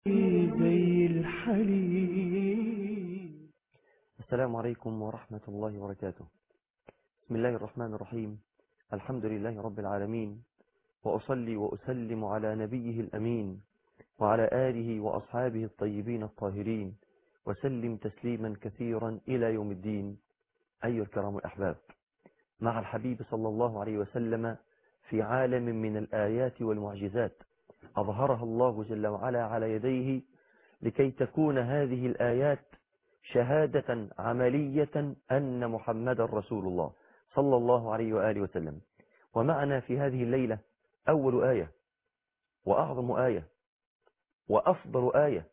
زي الحليب. السلام عليكم ورحمة الله وبركاته. بسم الله الرحمن الرحيم. الحمد لله رب العالمين، وأصلي وأسلم على نبيه الأمين وعلى آله وأصحابه الطيبين الطاهرين، وسلم تسليما كثيرا إلى يوم الدين. أيها الكرام الأحباب، مع الحبيب صلى الله عليه وسلم في عالم من الآيات والمعجزات أظهرها الله جل وعلا على يديه، لكي تكون هذه الآيات شهادة عملية أن محمد رسول الله صلى الله عليه وآله وسلم. ومعنا في هذه الليلة أول آية وأعظم آية وأفضل آية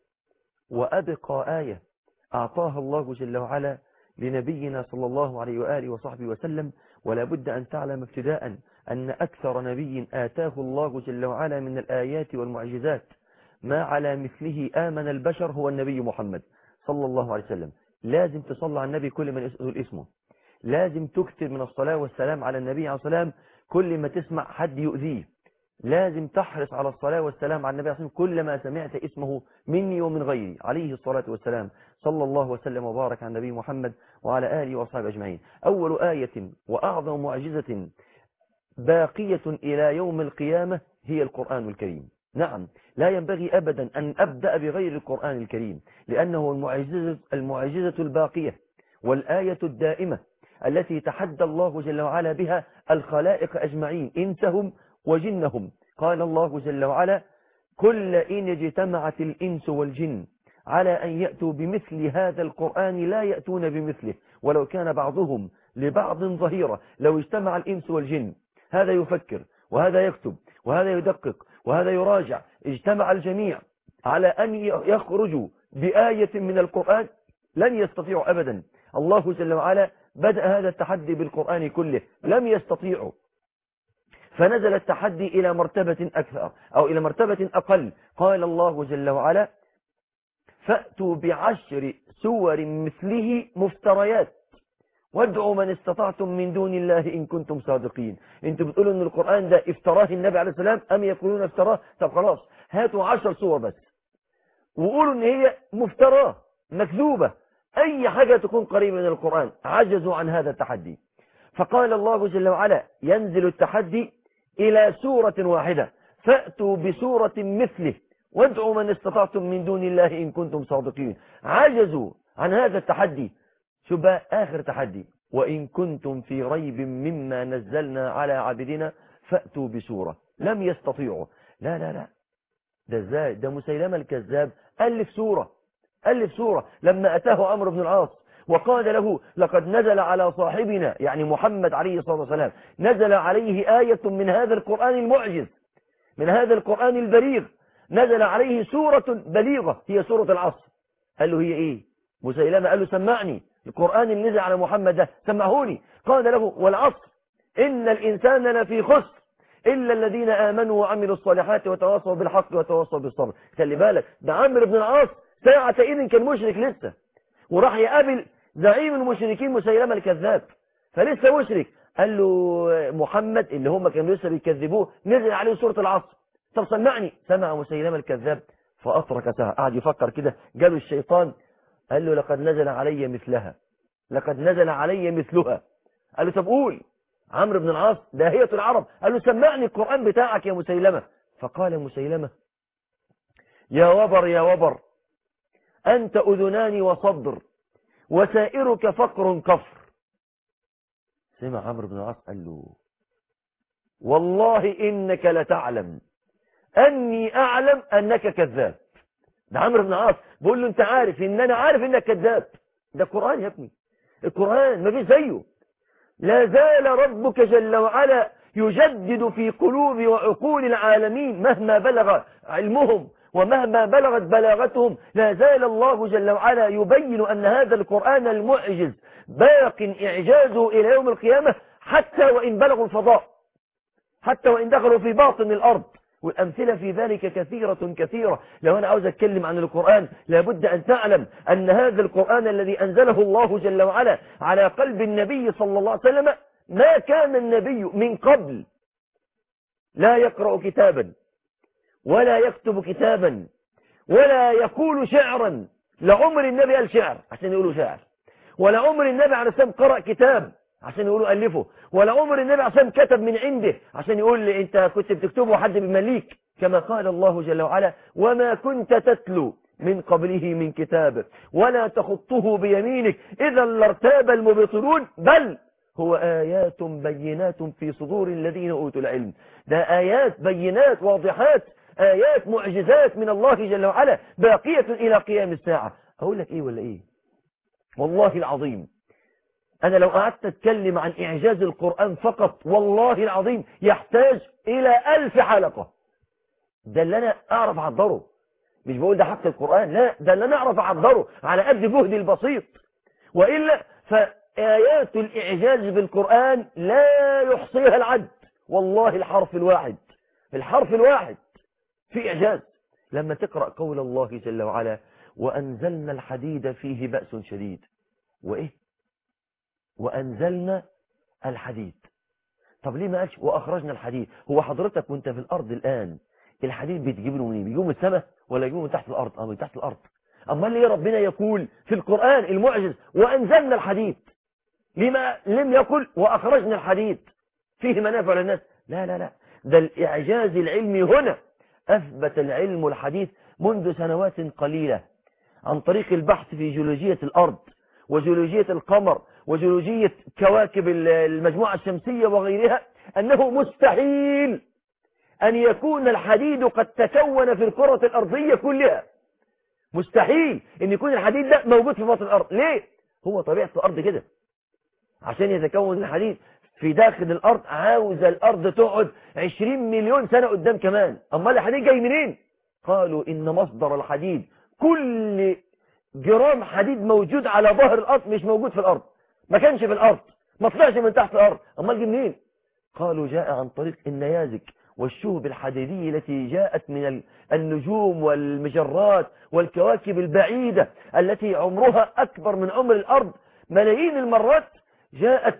وأبقى آية أعطاها الله جل وعلا لنبينا صلى الله عليه وآله وصحبه وسلم. ولا بد أن تعلم ابتداء أن أكثر نبي آتاه الله جل وعلا من الآيات والمعجزات ما على مثله آمن البشر هو النبي محمد صلى الله عليه وسلم. لازم تصلي على النبي كل من يقول اسمه، لازم تكثر من الصلاة والسلام على النبي عليه الصلاة والسلام كل ما تسمع حد يؤذيه، لازم تحرص على الصلاة والسلام على النبي عليه الصلاة والسلام كل ما سمعت اسمه مني ومن غيري عليه الصلاة والسلام. صلى الله وسلم وبارك على النبي محمد وعلى آله وصحبه أجمعين. أول آية وأعظم معجزة باقية إلى يوم القيامة هي القرآن الكريم. نعم، لا ينبغي أبدا أن أبدأ بغير القرآن الكريم، لأنه المعجزة الباقية والآية الدائمة التي تحدى الله جل وعلا بها الخلائق أجمعين إنسهم وجنهم. قال الله جل وعلا: كل إن اجتمعت الإنس والجن على أن يأتوا بمثل هذا القرآن لا يأتون بمثله ولو كان بعضهم لبعض ظهيرا. لو اجتمع الإنس والجن، هذا يفكر وهذا يكتب وهذا يدقق وهذا يراجع، اجتمع الجميع على أن يخرجوا بآية من القرآن لن يستطيعوا أبدا. الله جل وعلا بدأ هذا التحدي بالقرآن كله، لم يستطيعوا، فنزل التحدي إلى مرتبة أكثر أو إلى مرتبة أقل. قال الله جل وعلا: فأتوا بعشر سور مثله مفتريات وادعوا من استطعتم من دون الله إن كنتم صادقين. انتوا بتقولوا ان القرآن ده افتراه النبي عليه السلام أم يقولون افتراه؟ طب خلاص، هاتوا 10 سور بس وقولوا ان هي مفتراه مكذوبة، اي حاجة تكون قريبة من القرآن. عجزوا عن هذا التحدي، فقال الله جل وعلا: ينزل التحدي إلى سورة واحدة، فأتوا بسورة مثله وادعوا من استطعتم من دون الله إن كنتم صادقين. عجزوا عن هذا التحدي. شو بقى آخر تحدي؟ وإن كنتم في ريب مما نزلنا على عبدنا فأتوا بسورة. لم يستطيعوا. لا لا لا، ده ازاي؟ ده مسيلمة الكذاب ألف سورة لما أتاه عمرو بن العاص وقال له: لقد نزل على صاحبنا يعني محمد عليه الصلاة والسلام نزل عليه آية من هذا القرآن المعجز، من هذا القرآن البليغ، نزل عليه سورة بليغة هي سورة العصر. قال له: هي ايه؟ مسيلمة قال له: سمعني القرآن اللي نزل على محمد ده، سمعهوني. قال له: والعصر إن الإنسان لفي خسر إلا الذين آمنوا وعملوا الصالحات وتواصوا بالحق وتواصوا بالصبر. خلي بالك، ده عمرو بن العاص ساعة إذن كان مشرك لسه، وراح يقابل زعيم المشركين مسيلمة الكذاب، فلسه مشرك. قال له: محمد اللي هم كانوا لسه بيكذبوه نزل عليه سورة العصر، طب سمعني. سمع مسيلمة الكذاب فأترك ساعة، قعد يفكر كده، جاله الشيطان قال له: لقد نزل علي مثلها، لقد نزل علي مثلها. قال له: طب قول. عمرو بن العاص داهية العرب قال له: سمعني القرآن بتاعك يا مسيلمة. فقال مسيلمة: يا وبر يا وبر، أنت أذنان وصدر وسائرك فقر كفر. سمع عمرو بن العاص قال له: والله إنك لتعلم أني أعلم أنك كذاب. ده عمرو بن العاص بقول له: أنت عارف إن أنا عارف إنك كذاب. ده القرآن يا ابني، القرآن ما فيش زيه. لا زال ربك جل وعلا يجدد في قلوب وعقول العالمين مهما بلغ علمهم ومهما بلغت بلاغتهم. لا زال الله جل وعلا يبين أن هذا القرآن المعجز باق إعجازه إلى يوم القيامة، حتى وإن بلغوا الفضاء، حتى وإن دخلوا في باطن الأرض. والأمثلة في ذلك كثيرة كثيرة. لو أنا عاوز أتكلم عن القرآن لابد أن تعلم أن هذا القرآن الذي أنزله الله جل وعلا على قلب النبي صلى الله عليه وسلم، ما كان النبي من قبل لا يقرأ كتابا ولا يكتب كتابا ولا يقول شعرا. لعمر النبي قال شعر عشان يقولوا شعر، ولا عمر النبي عليه السلام قرأ كتاب عشان يقولوا ألفه، ولا عمر النبي عليه السلام كتب من عنده عشان يقول لي أنت كنت بتكتبه وحد بيمليك، كما قال الله جل وعلا وما كنت تتلو من قبله من كتاب ولا تخطه بيمينك إذا لارتاب المبطلون بل هو آيات بينات في صدور الذين أوتوا العلم. ده آيات بينات واضحات، آيات معجزات من الله جل وعلا باقية إلى قيام الساعة. أقول لك إيه ولا إيه؟ والله العظيم أنا لو قعدت أتكلم عن إعجاز القرآن فقط والله العظيم يحتاج إلى 1000 حلقة. ده اللي أنا أعرف أعبره، مش بقول ده حق القرآن، لا، ده اللي أنا أعرف أعبره على قد جهدي البسيط. وإلا فآيات الإعجاز بالقرآن لا يحصيها العد. والله الحرف الواحد في إعجاز. لما تقرأ قول الله جل وعلا وأنزلنا الحديد فيه بأس شديد، وإيه؟ وأنزلنا الحديد. طب ليه ما قالش وأخرجنا الحديد؟ هو حضرتك وانت في الأرض الآن الحديد بتجيب له منين؟ بيجيبه من السماء ولا يجيبه من تحت الأرض؟ من تحت الأرض. أما ليه ربنا يقول في القرآن المعجز وأنزلنا الحديد؟ لما لم يقل وأخرجنا الحديد فيه منافع للناس؟ لا لا لا، ده الإعجاز العلمي هنا أثبت العلم الحديث منذ سنوات قليلة عن طريق البحث في جيولوجية الأرض وجيولوجية القمر وجيولوجية كواكب المجموعة الشمسية وغيرها أنه مستحيل أن يكون الحديد قد تكون في الكرة الأرضية كلها. مستحيل أن يكون الحديد ده موجود في باطن الأرض. ليه؟ هو طبيعة الأرض كده. عشان يتكون الحديد في داخل الأرض عاوز الأرض تقعد 20 مليون سنة قدام كمان. أما الحديد جاي منين؟ قالوا إن مصدر الحديد كل جرام حديد موجود على ظهر الأرض مش موجود في الأرض، ما كانش في الأرض، ما طلعش من تحت الأرض. أما جه منين؟ قالوا جاء عن طريق النيازك والشهب الحديدية التي جاءت من النجوم والمجرات والكواكب البعيدة التي عمرها أكبر من عمر الأرض ملايين المرات، جاءت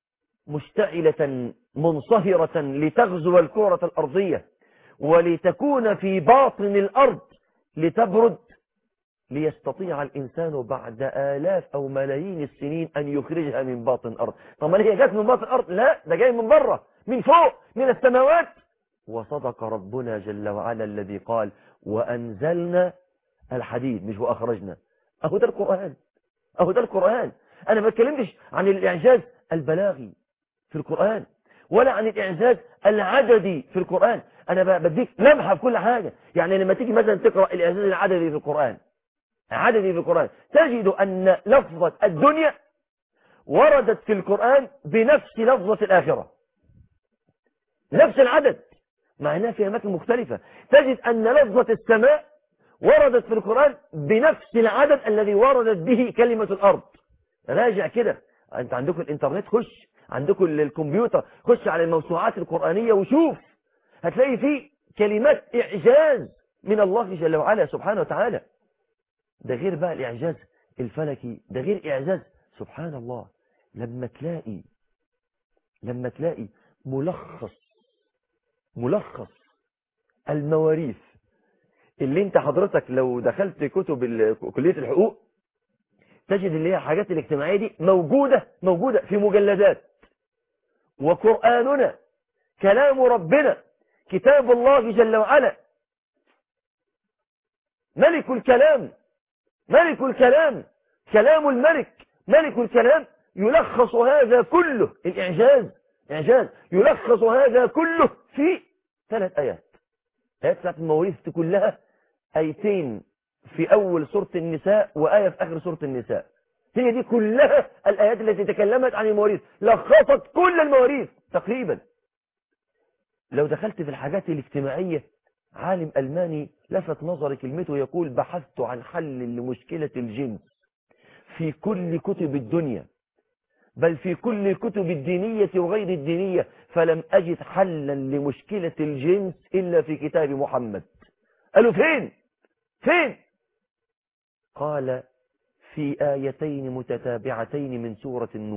مشتعلة منصهرة لتغزو الكرة الأرضية ولتكون في باطن الأرض لتبرد، ليستطيع الإنسان بعد آلاف أو ملايين السنين أن يخرجها من باطن الأرض. طب ما هي جات من باطن الأرض؟ لا، ده جاي من بره، من فوق، من السماوات. وصدق ربنا جل وعلا الذي قال وأنزلنا الحديد، مش وأخرجنا. أهو ده القرآن، أهو ده القرآن. أنا ما بتكلمش عن الإعجاز البلاغي في القرآن ولا عن الإعجاز العددي في القرآن. أنا بديك لمحة في كل حاجة. يعني لما تيجي مثلا تقرأ الإعجاز العددي في القرآن، تجد أن لفظة الدنيا وردت في القرآن بنفس لفظة الآخرة، نفس العدد، مع أنها في أماكن مختلفة. تجد أن لفظة السماء وردت في القرآن بنفس العدد الذي وردت به كلمة الأرض. راجع كده، أنت عندكم الإنترنت، خش عندكم الكمبيوتر، خش على الموسوعات القرآنية وشوف، هتلاقي فيه كلمات إعجاز من الله جل وعلا سبحانه وتعالى. ده غير بقى الإعجاز الفلكي، ده غير إعجاز سبحان الله. لما تلاقي ملخص المواريث اللي انت حضرتك لو دخلت كتب كلية الحقوق تجد اللي هي الحاجات الاجتماعية دي موجودة في مجلدات. وقرآننا كلام ربنا كتاب الله جل وعلا ملك الكلام، كلام الملك، ملك الكلام، يلخص هذا كله، الإعجاز يلخص هذا كله في 3 آيات. آيات بتاعت المواريث كلها، آيتين في أول سورة النساء وآية في آخر سورة النساء. هي دي كلها الآيات التي تكلمت عن المواريث، لخصت كل المواريث تقريبا. لو دخلت في الحاجات الاجتماعية، عالم ألماني لفت نظري كلمته، يقول بحثت عن حل لمشكلة الجنس في كل كتب الدنيا، بل في كل الكتب الدينية وغير الدينية، فلم أجد حلا لمشكلة الجنس إلا في كتاب محمد. قالوا فين؟ قال في آيتين متتابعتين من سورة النور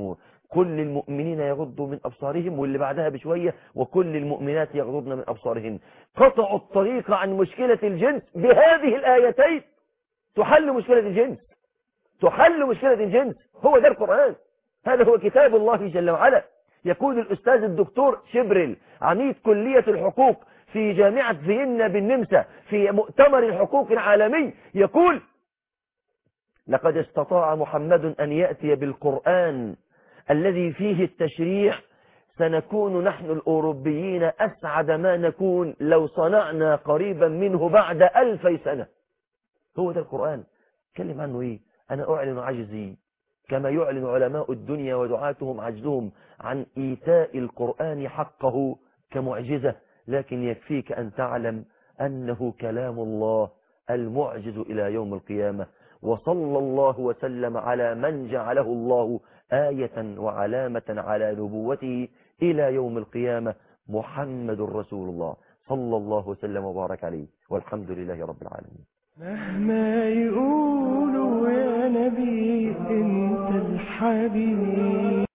كل المؤمنين يغضوا من أبصارهم، واللي بعدها بشوية وكل المؤمنات يغضضن من أبصارهن. قطعوا الطريق عن مشكلة الجنس بهذه الآيتين. تحل مشكلة الجنس، تحل مشكلة الجنس. هو ده القرآن، هذا هو كتاب الله جل وعلا. يقول الأستاذ الدكتور شبرل عميد كلية الحقوق في جامعة فيينا بالنمسا في مؤتمر الحقوق العالمي، يقول: لقد استطاع محمد أن يأتي بالقرآن الذي فيه التشريع، سنكون نحن الأوروبيين أسعد ما نكون لو صنعنا قريبا منه بعد 2000 سنة. هو ده القرآن. كلم عنه إيه؟ أنا أعلن عجزي كما يعلن علماء الدنيا ودعاتهم عجزهم عن إيتاء القرآن حقه كمعجزة، لكن يكفيك أن تعلم أنه كلام الله المعجز إلى يوم القيامة. وصلى الله وسلم على من جعله الله آية وعلامة على نبوته إلى يوم القيامة، محمد رسول الله صلى الله وسلم وبارك عليه، والحمد لله رب العالمين. مهما يقولوا يا نبي انت الحبيب.